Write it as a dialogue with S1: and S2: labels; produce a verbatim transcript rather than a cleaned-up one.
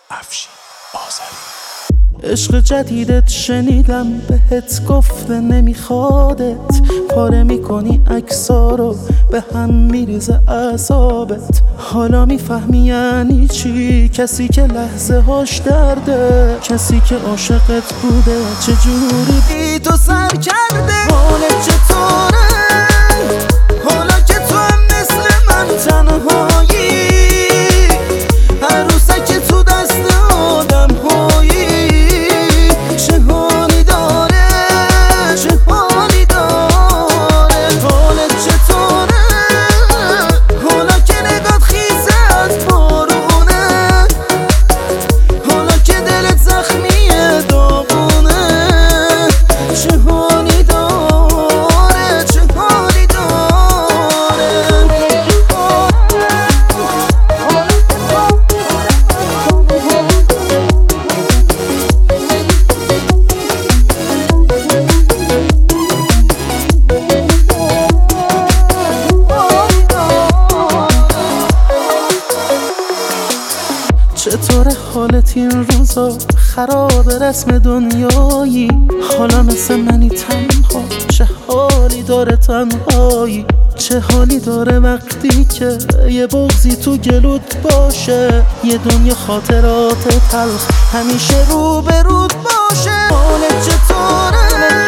S1: افشین آذری.
S2: عشق جدیدت شنیدم بهت گفته نمیخوادت، پاره میکنی عکسا رو به هم میریزه اعصابت. حالا میفهمی یعنی چی کسی که لحظه هاش درده، کسی که عاشقت بوده چجوری بی تو سر کرده. حالت چطوره حالا که تو هم مثل من تنهایی، عروسک تو دست آدم هایی. چه حالی داره چه حالی داره. حالت چطوره حالا که نگات خیزه از بارونه، حالا که دلت زخمیه داغونه. چه حالی داره چه حالی داره. چطور حالت این روزا خراب رسم دنیایی، حالا مثل منی تنها. چه حالی داره تنهایی، چه حالی داره وقتی که یه بغضی تو گلوت باشه، یه دنیا خاطرات تلخ همیشه رو به رود باشه. حالت چطوره